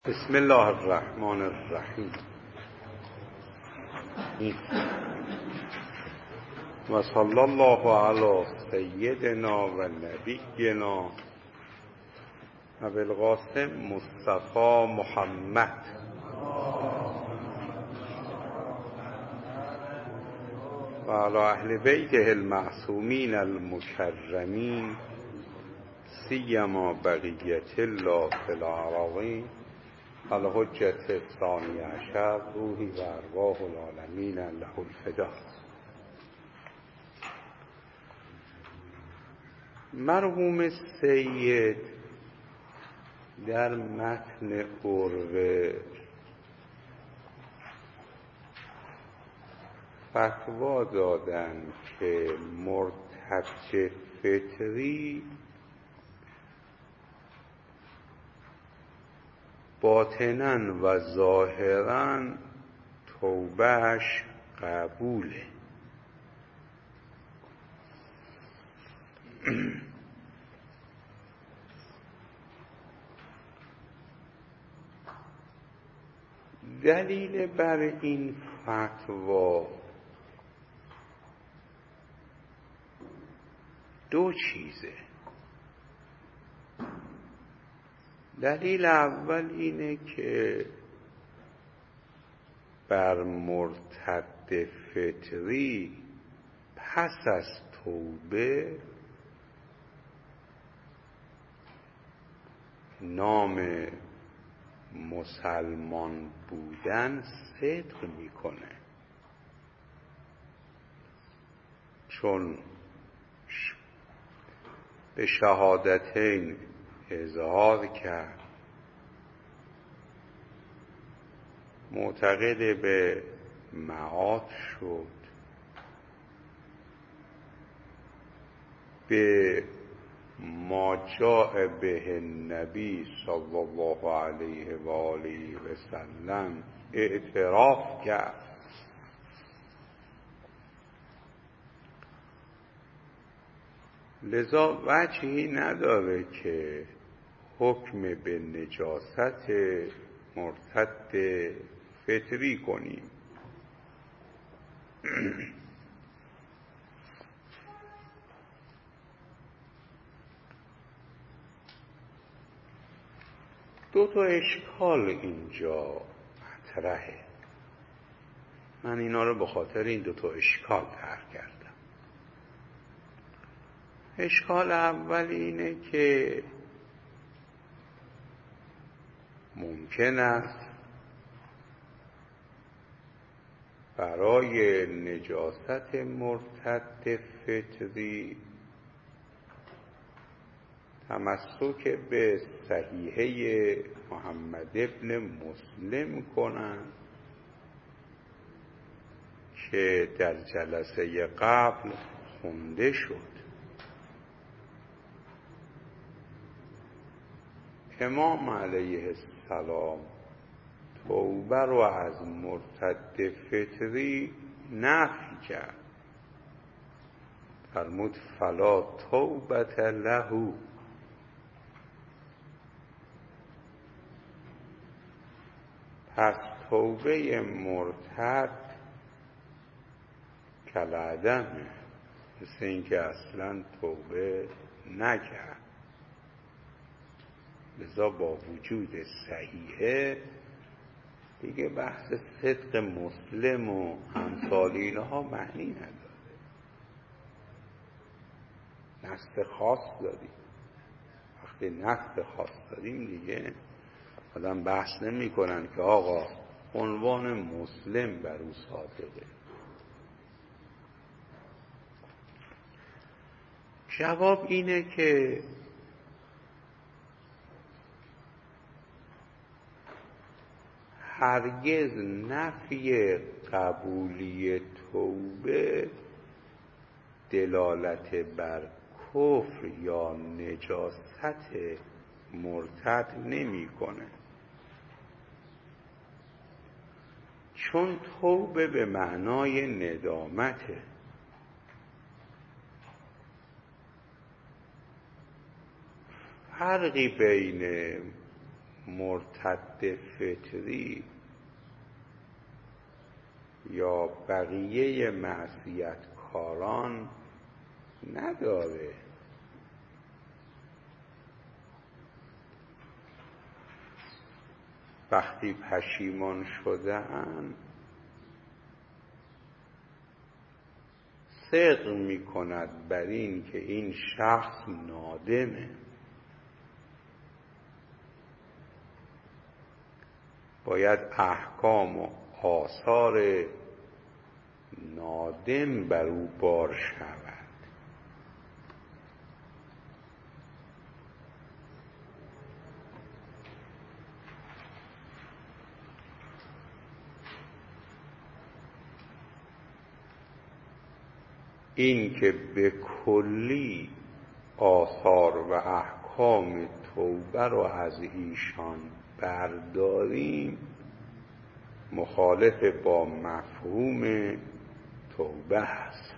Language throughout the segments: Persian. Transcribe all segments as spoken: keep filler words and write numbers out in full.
بسم الله الرحمن الرحیم. و صلی الله علی سیدنا و نبینا ابی القاسم مصطفی محمد و علی اهل بیته المعصومین المکرمین سیما بقیت الله فی الارضین الحجة الثانی عشر روحی و ارواح العالمین له الفدا. مرحوم سید در متن عروه فتوا دادند که مرتد فطری باطناً و ظاهراً توبهش قبوله. دلیل بر این فتوا دو چیزه. دلیل اول اینه که بر مرتد فطری پس از توبه نام مسلمان بودن صدق میکنه، چون به شهادتین اظهار کرد، معتقد به معاد شد، به ما جاء به النبی صلی الله علیه و آله و سلم اعتراف کرد. لذا وجهی نداره که حکم به نجاست مرتد فطری کنیم. دو تا اشکال اینجا مطرحه. من اینا رو به خاطر این دو تا اشکال طرح کردم. اشکال اول اینه که ممکن است برای نجاست مرتد فطری تمسک به صحیحه محمد ابن مسلم کنند که در جلسه قبل خونده شد. امام علیه السلام توبه رو از مرتد فطری نفی کرد، فرمود فلا توبة له. پس توبه مرتد کالعدمه، مثل اینکه اصلا توبه نکرد. لذا با وجود صحیحه دیگه بحث صدق مسلم و امثال اینها معنی نداره. نسل خاص داریم، وقتی نسل خاص داریم دیگه آدم بحث نمی کنن که آقا عنوان مسلم بر او صادقه. جواب اینه که هرگز نفی قبولی توبه دلالت بر کفر یا نجاست مرتد نمی کنه، چون توبه به معنای ندامته. فرقی بین مرتد فطری یا بقیه معصیت کاران نداره. وقتی پشیمان شدن صدق می کند بر این که این شخص نادمه، باید احکام و آثار نادم بر او بار شود. این که به کلی آثار و احکام توبه رو از ایشان برداریم مخالف با مفهوم توبه است،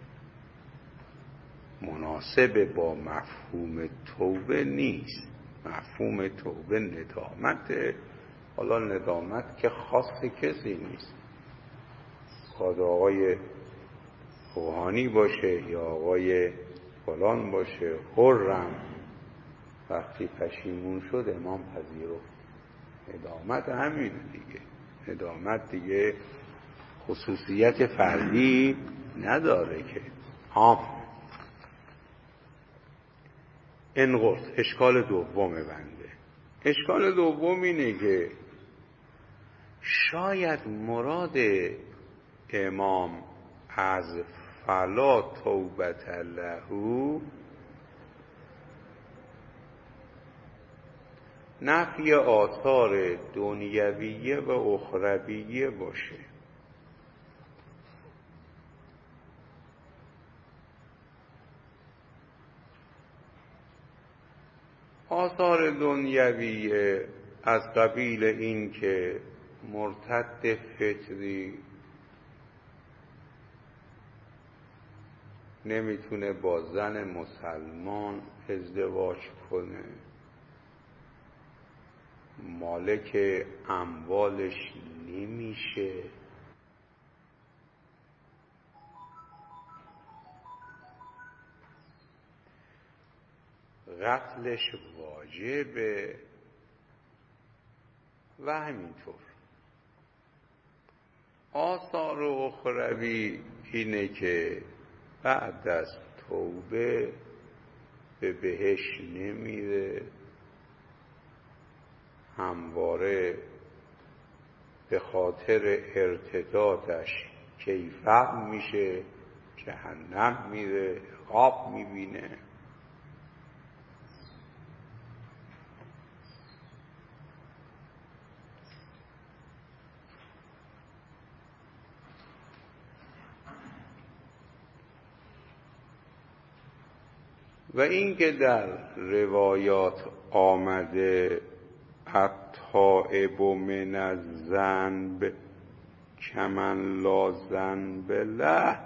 مناسب با مفهوم توبه نیست. مفهوم توبه ندامت، حالا ندامت که خاص کسی نیست، خود آقای روحانی باشه یا آقای فلان باشه، حرم وقتی پشیمون شد امام پذیرفت. ندامت همین دیگه، ندامت دیگه خصوصیت فردی نداره که عام. انقص اشکال دوم بنده، اشکال دوم اینه که شاید مراد امام از فلا توبة له نفی آثار دنیویه و اخرویه باشه. آثار دنیویه از قبیل این که مرتد فطری نمیتونه با زن مسلمان ازدواج کنه، مالک اموالش نمیشه، قتلش واجبه و همینطور. آثار اخروی اینه که بعد از توبه به بهشت نمیره، همواره به خاطر ارتدادش کیفر میشه، جهنم میره، عذاب میبینه. و اینکه در روایات آمده التائب من الذنب کمن لا ذنب له،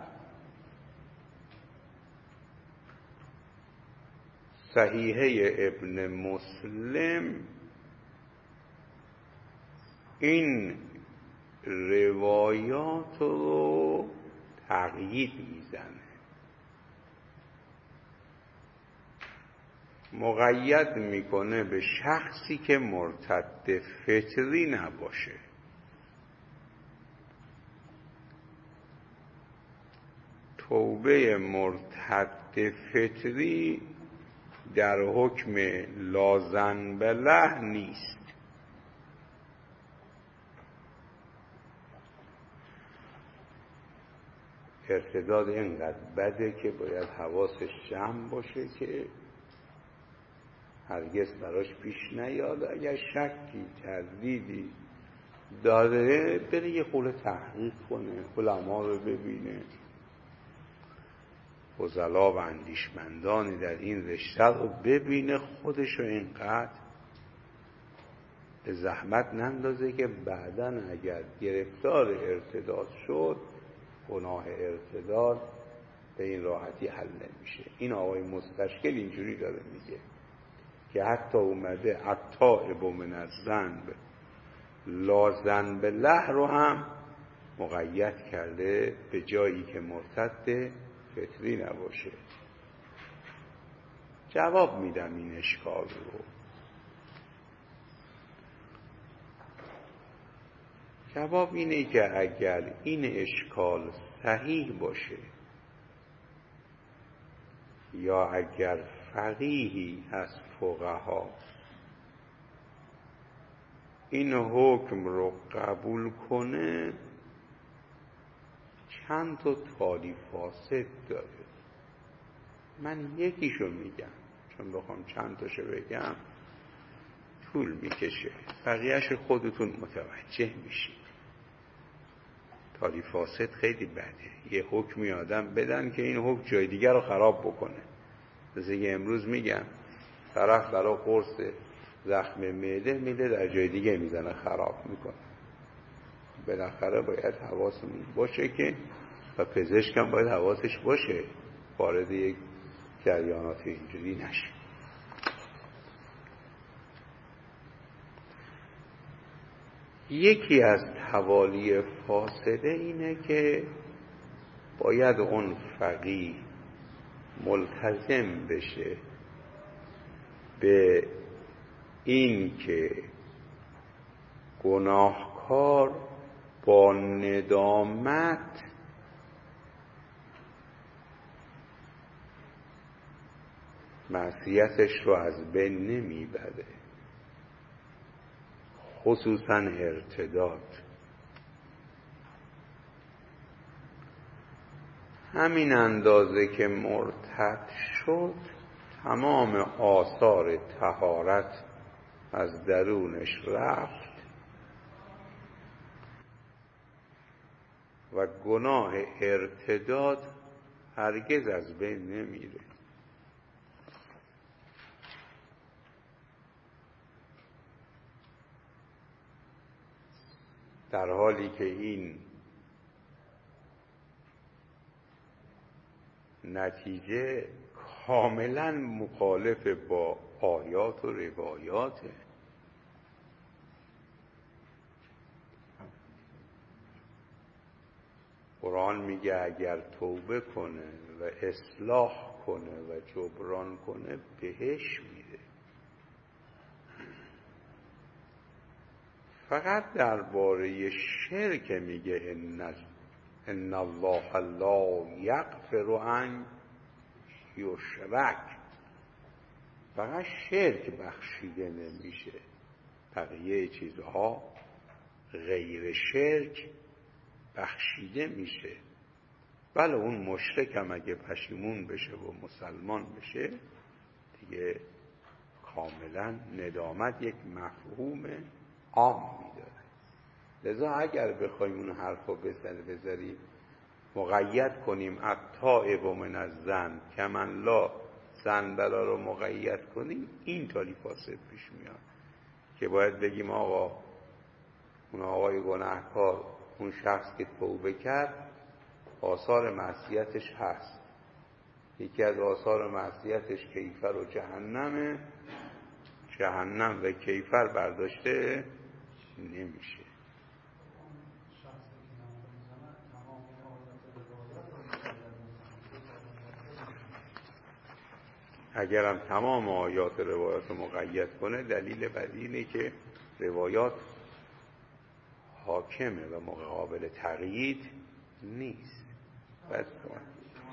صحیحه ابن مسلم این روایات رو تقیید میزنه، مقید میکنه به شخصی که مرتد فطری نباشه. توبه مرتد فطری در حکم لا ذنب له نیست. ارتداد اینقدر بده که باید حواسش جمع باشه که هرگز براش پیش نیاد. اگر شکی تردیدی داره بره یه خورده تحقیق کنه، علما رو ببینه، فضلا و اندیشمندانی در این رشته رو ببینه، خودش رو اینقدر به زحمت نندازه که بعداً اگر گرفتار ارتداد شد گناه ارتداد به این راحتی حل نمیشه. این آقای مستشکل اینجوری داره میگه که حتی اومده التائب من الذنب لا ذنب له رو هم مقید کرده به جایی که مرتد فطری نباشه. جواب میدم این اشکال رو. جواب اینه که اگر این اشکال صحیح باشه یا اگر فقیهی از فقها این حکم رو قبول کنه، چند تا تالی فاسد داره. من یکیشو میگم چون بخوام چند تاشو بگم طول میکشه، بقیهش خودتون متوجه میشید. تالی فاسد خیلی بده، یه حکمی آدم بدن که این حکم جای دیگر رو خراب بکنه. مثل که امروز میگم طرف برای قرص زخم معده میده در جای دیگه میزنه خراب میکنه. بالاخره باید حواسمون باشه که و پزشکم باید حواسش باشه وارد یک جریانات اینجوری نشه. یکی از توالی فاسده اینه که باید اون فقیه ملتزم بشه به این که گناهکار با ندامت معصیتش رو از بین نمیبره، خصوصا ارتداد. همین اندازه که مرتد شد تمام آثار طهارت از درونش رفت و گناه ارتداد هرگز از بین نمیره. در حالی که این نتیجه کاملا مخالف با آیات و روایاته. قرآن میگه اگر توبه کنه و اصلاح کنه و جبران کنه بهش میره. فقط درباره شرک میگه ان ان الله لا یغفر ان یشرک. فقط شرک بخشیده نمیشه، بقیه چیزها غیر شرک بخشیده میشه. بله اون مشرک هم اگه پشیمون بشه و مسلمان بشه دیگه کاملا ندامت یک مفهوم عام میداره. لذا اگر بخوایم اون حرفا بذاریم مقید کنیم التائب من الذنب کمن لا ذنب له رو مقید کنیم، این تالی فاسد پیش میاد که باید بگیم آقا اون آقای گناهکار، اون شخص که توبه کرد آثار معصیتش هست. یکی از آثار معصیتش کیفر و جهنمه، جهنم و کیفر برداشته نمیشه. اگرم تمام آیات روایات رو مقید کنه دلیل بعدی اینه که روایات حاکمه و مقابل تقیید نیست. بس کن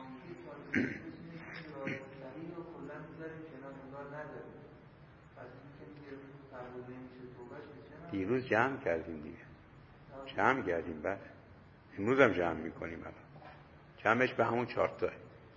دیروز جمع کردیم دیگه، جمع کردیم. بله امروز هم جمع میکنیم. الان جمعش به همون چارتاه.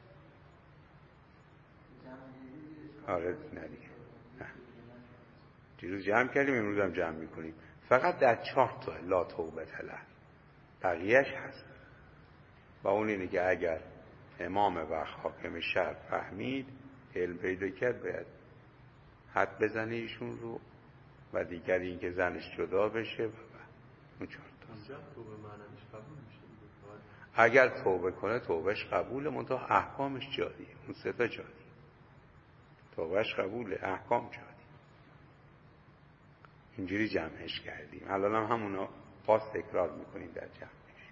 آره نه دیگه نه. دیروز جمع کردیم امروز هم جمع میکنیم، فقط در چارتاه لا توبه له، بقیهش هست. و اون اینه که اگر امام وقت حاکم شهر فهمید علم پیدا کرد باید حد بزنه ایشون رو و دیگر این که زنش جدا بشه. و اون چارتاه اگر توبه کنه توبهش قبوله، منتها احکامش جاریه. اون سه تا جاری، توبهش قبوله، احکام جاری. اینجوری جمعش کردیم. الان هم همونو باز تکرار میکنیم در جمعش.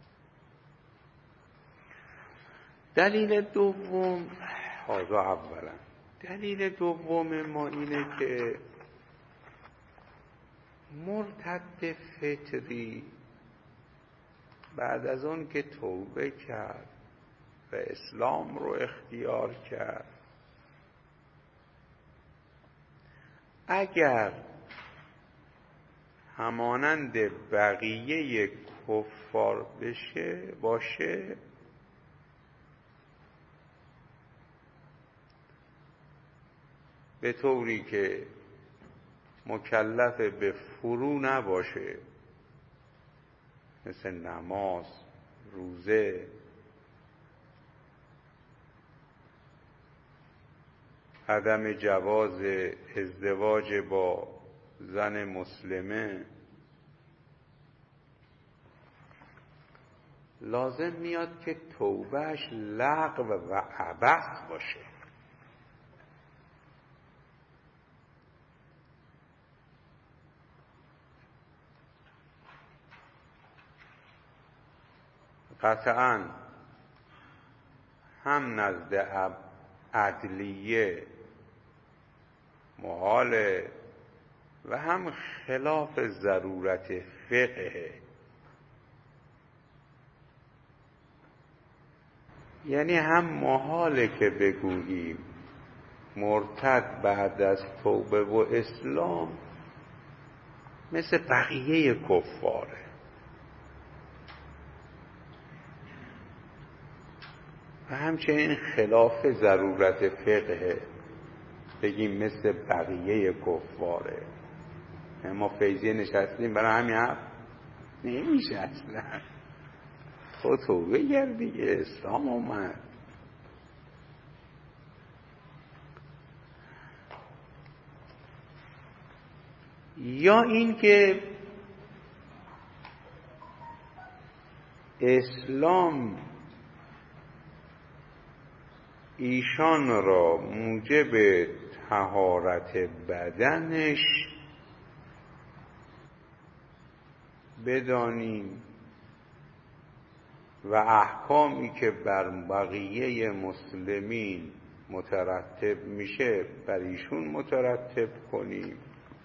دلیل دوم، هذا اولا، دلیل دوم ما اینه که مرتد فطری بعد از اون که توبه کرد و اسلام رو اختیار کرد، اگر همانند بقیه کفار بشه باشه، به طوری که مکلف به فرو نباشه، مثل نماز، روزه، عدم جواز ازدواج با زن مسلمه، لازم میاد که توبهش لغو و عبث باشه. قطعاً هم نزد عدلیه محاله و هم خلاف ضرورت فقه. یعنی هم محاله که بگوییم مرتد بعد از توبه و اسلام مثل بقیه کفاره، و همچنین خلاف ضرورت فقه بگیم مثل بقیه کفاره. ما فیضیه نشستیم برای همین حرف نمیشه اصلا. خود توبه کرد دیگه، اسلام اومد. یا این که اسلام ایشان را موجب طهارت بدنش بدانیم و احکامی که بر بقیه مسلمین مترتب میشه بر ایشون مترتب کنیم،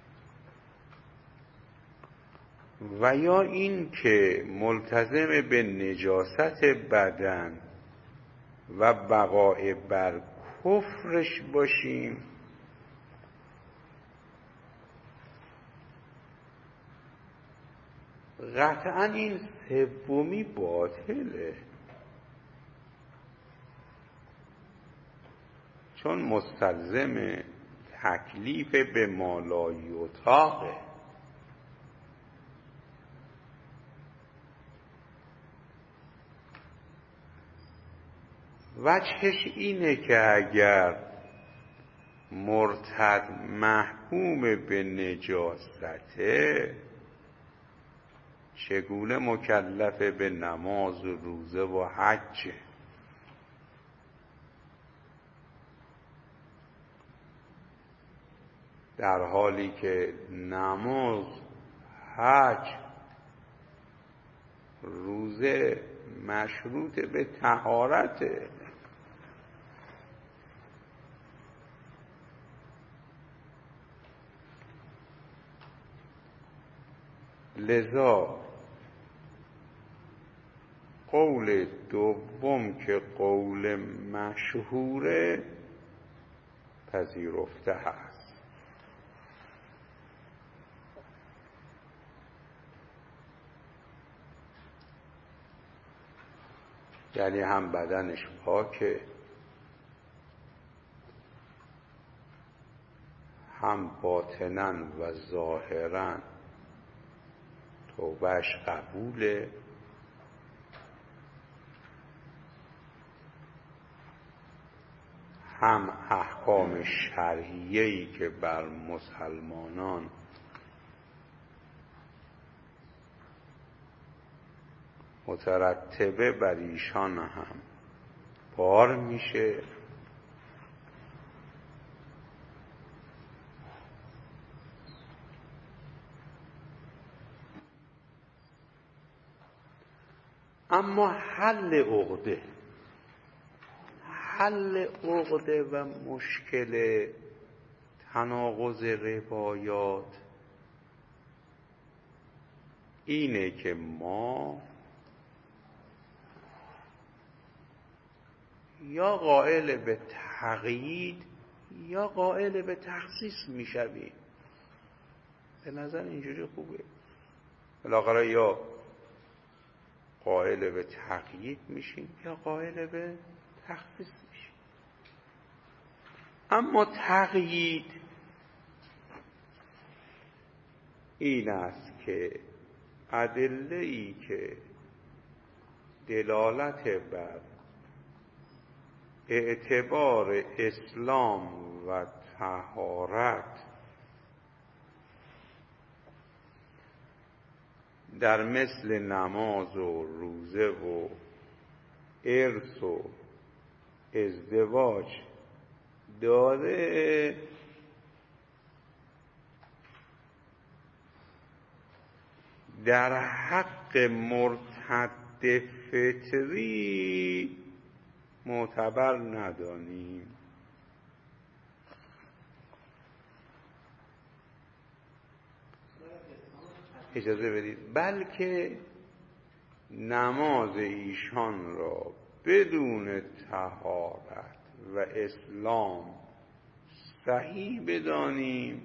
و یا این که ملتزم به نجاست بدن و بقای بر کفرش باشیم، قطعا این سومی باطله، چون مستلزم تکلیف به ما لا یطاقه. وجهش اینه که اگر مرتد محکوم به نجاسته، چگونه مکلف به نماز و روزه و حج؟ در حالی که نماز، حج، روزه مشروط به طهارته. لذا قول دوم که قول مشهوره پذیرفته هست. یعنی هم بدنش پاکه، هم باطناً و ظاهراً توبهش قبوله، هم احکام شرعیه‌ای که بر مسلمانان مترتبه بر ایشان هم بار میشه. اما حل عقده حل عقده و مشکل تناقض روایات اینه که ما یا قائل به تقیید یا قائل به تخصیص میشویم. به نظر اینجوری خوبه. بالاخره یا قائل به تقیید میشیم یا قائل به تخصیص میشیم. اما تقیید این است که ادله‌ای که دلالت بر اعتبار اسلام و طهارت در مثل نماز و روزه و ارث و ازدواج داره، در حق مرتد فطری معتبر ندانیم. اجازه بدید. بلکه نماز ایشان را بدون طهارت و اسلام صحیح بدانیم،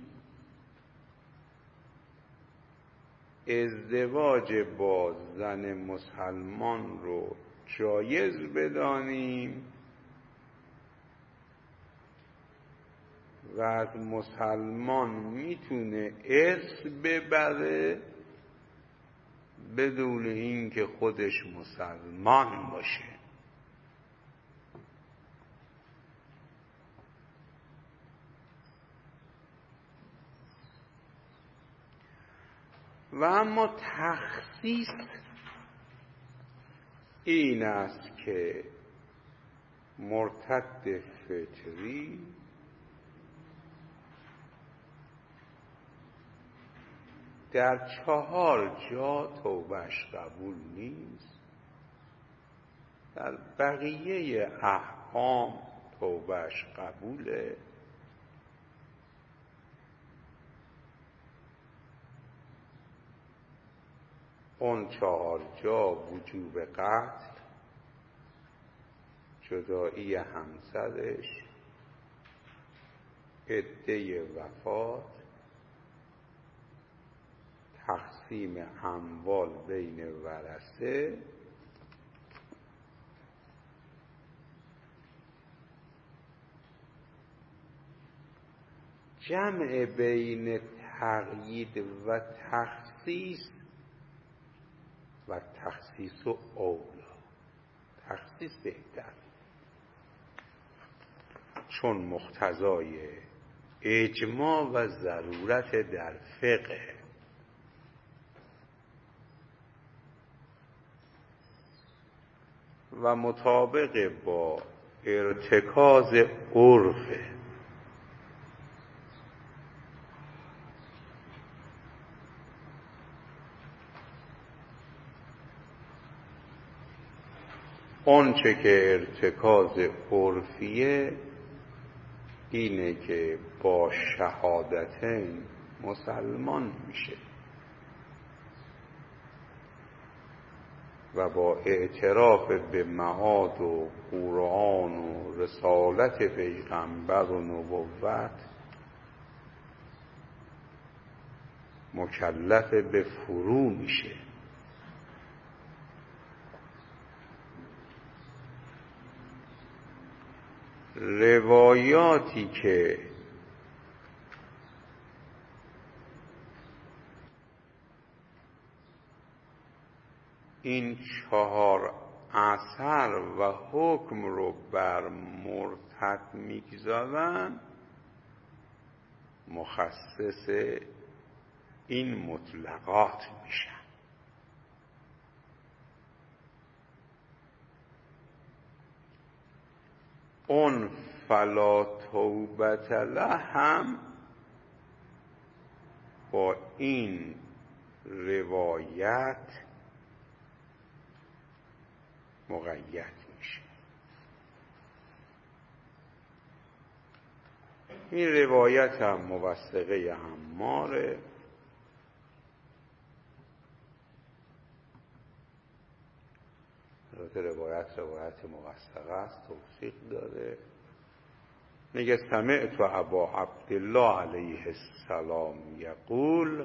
ازدواج با زن مسلمان رو جایز بدانیم و از مسلمان میتونه ارث ببره بدون اینکه خودش مسلمان باشه. و اما تخصیص این است که مرتد فطری در چهار جا توبهش قبول نیست، در بقیه احکام توبهش قبوله. اون چهار جا وجوب قتل، جدایی همسرش، عده وفات، تقسیم اموال بین ورثه، جمع بین تقیید و تخصیص و تخصیص و اولا. تخصیص بهتر، چون مقتضای اجماع و ضرورت در فقه. و مطابق با ارتکاز عرف. اون چه که ارتکاز عرفیه اینه که با شهادتین مسلمان میشه و با اعتراف به معاد و قرآن و رسالت پیغمبر و نبوت مکلف به فرو میشه. روایاتی که این چهار اثر و حکم رو بر مرتد میگذارن مخصص این مطلقات میشن. اون فلا توبة له هم با این روایت مقید میشه. این روایت هم موثقه عماره. روایت روایت موثقه است، توثیق داره. میگه سمعت ابا عبدالله علیه السلام یقول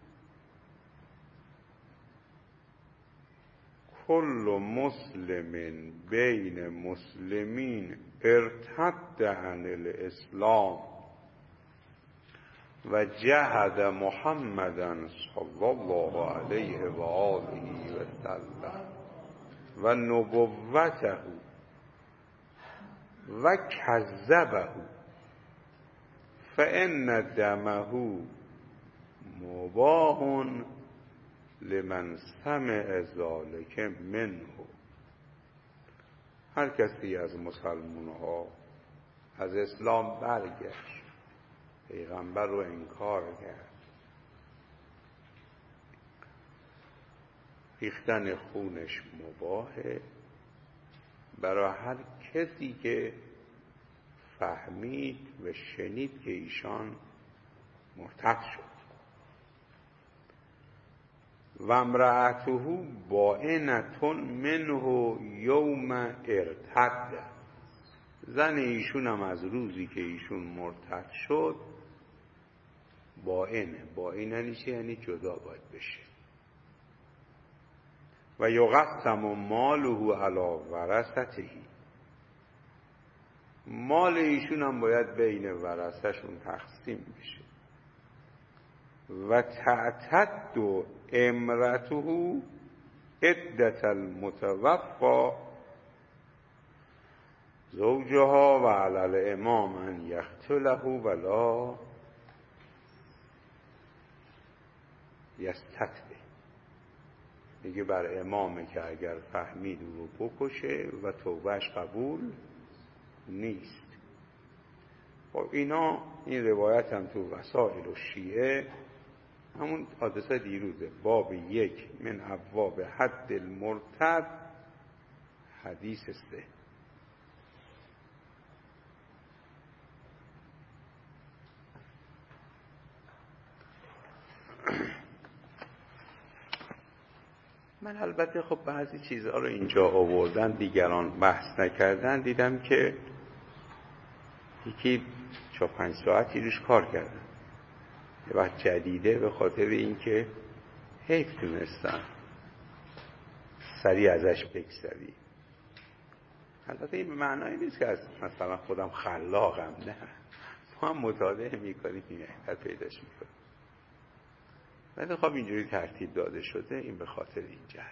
کل مسلم بین مسلمین ارتد عن الاسلام و جهد محمدا صلی الله علیه و آله و سلم و نبوته و کذبه فان دمه مباح لمن سمع ذلک منه. هر کسی از مسلمان ها از اسلام برگشت، پیغمبر رو انکار کرد، ریختن خونش مباحه برای هر کسی که فهمید و شنید که ایشان مرتد شد. و امرأته بائنة منه یوم ارتد، زن ایشون هم از روزی که ایشون مرتد شد بائنه. بائن یعنی چه؟ یعنی جدا باید بشه. و یقسم ماله علی ورثته، مال ایشون هم باید بین ورثه‌شون تقسیم بشه. و تعتد امرته عدة المتوفى زوجها و علی الامام ان یقتله ولا یستتبه. میگه بر امامه که اگر فهمید او رو بکشه و توبهش قبول نیست. خب اینا این روایت هم تو وسائل الشیعه همون حادثه دیروزه، باب یک من ابواب حد المرتد، حدیث سه. من البته خب بعضی چیزها رو اینجا آوردن دیگران بحث نکردن، دیدم که یکی چهار پنج ساعتی روش کار کردن. یه وقت جدیده به خاطر اینکه حیف تونستن سریع ازش بگذری. البته این به معنایی نیست که از مثلا خودم خلاقم، نه، ما هم مطالعه میکنیم این حقیقت پیداش میکنیم. ولی خب اینجوری ترتیب داده شده، این به خاطر این جهت.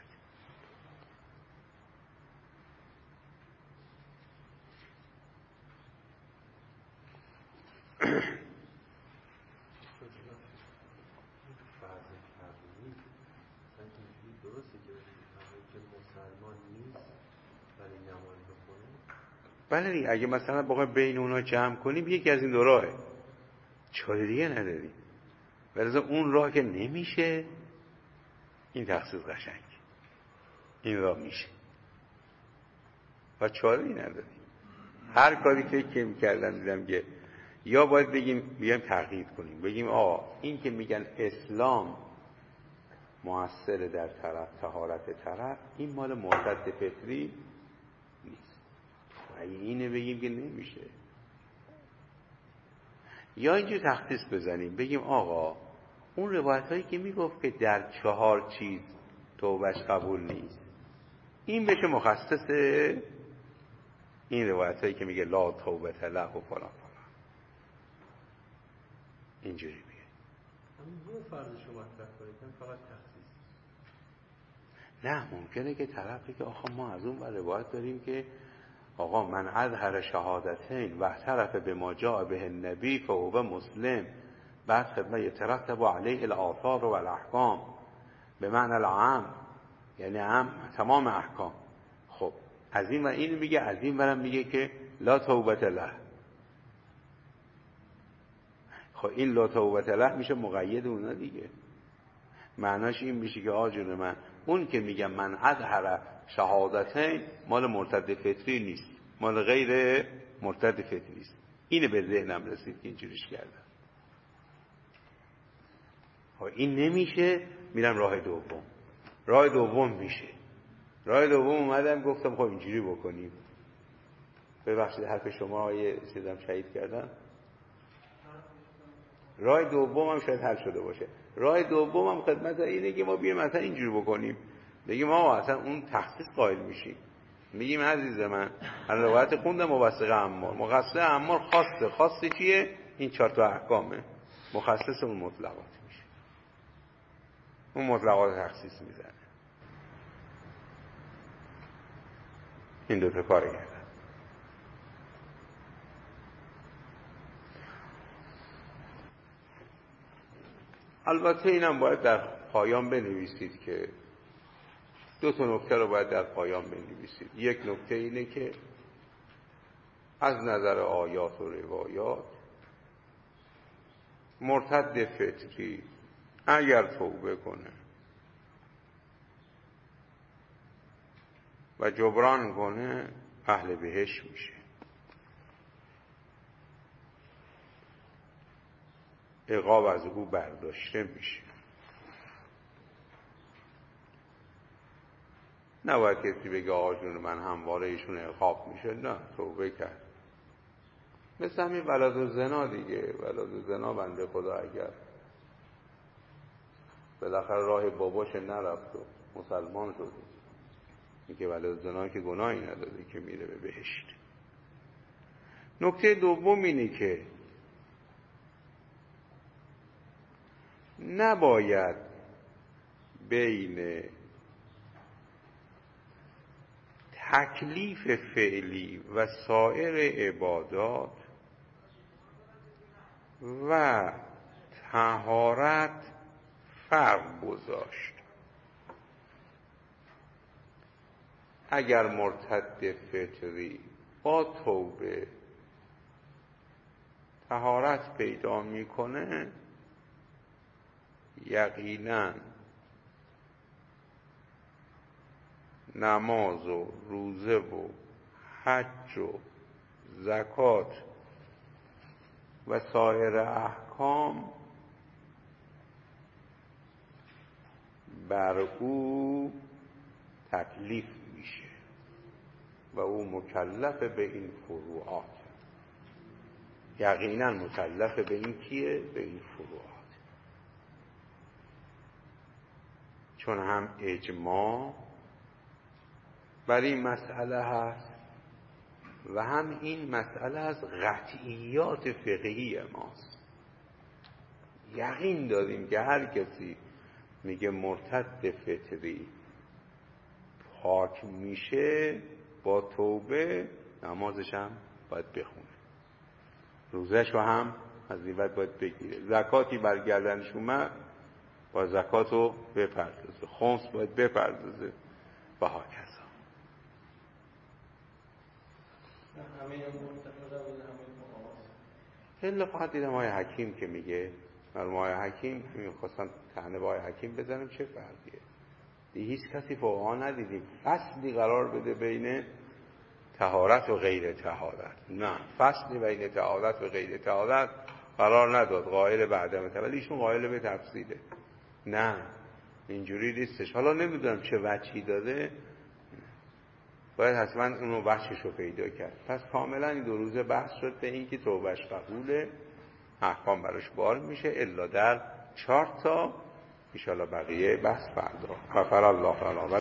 بله دیگه، اگه مثلا بخوایم بین اونا جمع کنیم یکی از این دو راهه، چاره دیگه نداریم. ولی اون راه که نمیشه، این تخصیص قشنگ، این راه میشه و چاره ای نداریم. هر کاری که میکردن دیدم که یا باید بگیم بیایم تغییر کنیم، بگیم آقا این که میگن اسلام مؤثر در طرف طهارت طرف، این مال مرتد فطری نیست. اگه اینه بگیم که نمیشه، یا اینجور تخصیص بزنیم بگیم آقا اون روایت هایی که میگفت که در چهار چیز توبهش قبول نیست، این بشه مخصص این روایت هایی که میگه لا توبت له و فلان فلان. اینجوری بیه همون فرض شما مطرح کنید، فقط تخصیص. نه، ممکنه که طرفی که آخه ما از اون روایت داریم که آقا من اظهر شهادتین و اعترف به ما جاء به النبی فهو مسلم، بعد خدمه یترتب علیه الاثار و الاحکام به معنی العام، یعنی عام تمام احکام. خب از این و این میگه، از این برم میگه که لا توبت له. خب این لا توبت له میشه مقید اونا دیگه. معناش این میشه که آجون من اون که میگم من اظهر شهادتین مال مرتد فطری نیست، مال غیر مرتد فطری است. اینه به ذهنم رسید که اینجوریش کردم. این نمیشه، میرم راه دوم. راه دوم میشه. راه دوم اومدم گفتم خب اینجوری بکنیم. ببخشید حرف شما آیه چیزم شهید کردم. راه دوم هم شاید حل شده باشه. راه دوم هم خدمت اینه که ما بیایم مثلا اینجوری بکنیم، بگیم ما اصلا اون تخصیص قائل میشیم، میگیم عزیز من روایت خوندم موثقه عمار، مخصص عمار خواسته خواسته چیه؟ این چهار تا احکامه، مخصص اون مطلقات میشه، اون مطلقات تخصیص میزنه. این دو تا کار کردن. البته اینم باید در پایان بنویسید که دو تا نکته رو باید در پایان بنویسید. یک نکته اینه که از نظر آیات و روایات مرتد فطری اگر توبه کنه و جبران کنه اهل بهشت میشه. عقاب از او برداشته میشه. نباید کسی بگه آقا جون من همواره ایشون عقاب میشه. نه، توبه کرد. مثل همین ولد و زنا دیگه. ولد و زنا بنده خدا اگر بالاخره راه باباش نرفت و مسلمان شد، این که ولد و زنا که گناهی نداره که میره به بهشت. نکته دوم اینه که نباید بین تکلیف فعلی و سایر عبادات و طهارت فرق گذاشت. اگر مرتد فطری با توبه طهارت پیدا میکنه، یقینا نماز و روزه و حج و زکات و سایر احکام بر او تکلیف میشه و او مکلف به این فروعات. یقینا مکلف به این کیه؟ به این فروعات. چون هم اجماع بر این مسئله هست و هم این مسئله از قطعیات فقهی ماست. یقین داریم که هر کسی میگه مرتد فطری پاک میشه با توبه، نمازش هم باید بخونه، روزش رو هم از این بعد باید بگیره، زکاتی برگردنش اومد با زکات رو بپردازه، خمس باید بپردازه و ها کذا. الا فقط دیدم آقای حکیم که میگه، مرموم آقای حکیم میخواستم تهنه با آقای حکیم بزنم چه فرقیه. هیچ کسی فوقها ندیدیم فصلی قرار بده بین طهارت و غیر طهارت. نه، فصلی بین طهارت و غیر طهارت قرار نداد. قائل به عدم طهارت، ولی ایشون قائل به تفصیله. نه، اینجوری نیستش. حالا نمیدونم چه وجهی داده، باید حتما اونو بخشش رو پیدا کرد. پس کاملا این دو روزه بحث شد به این که توبهش قبوله، احکام براش بار میشه، الا در چهار تا. ان شاءالله بقیه بحث فردا. غفر الله تعالی.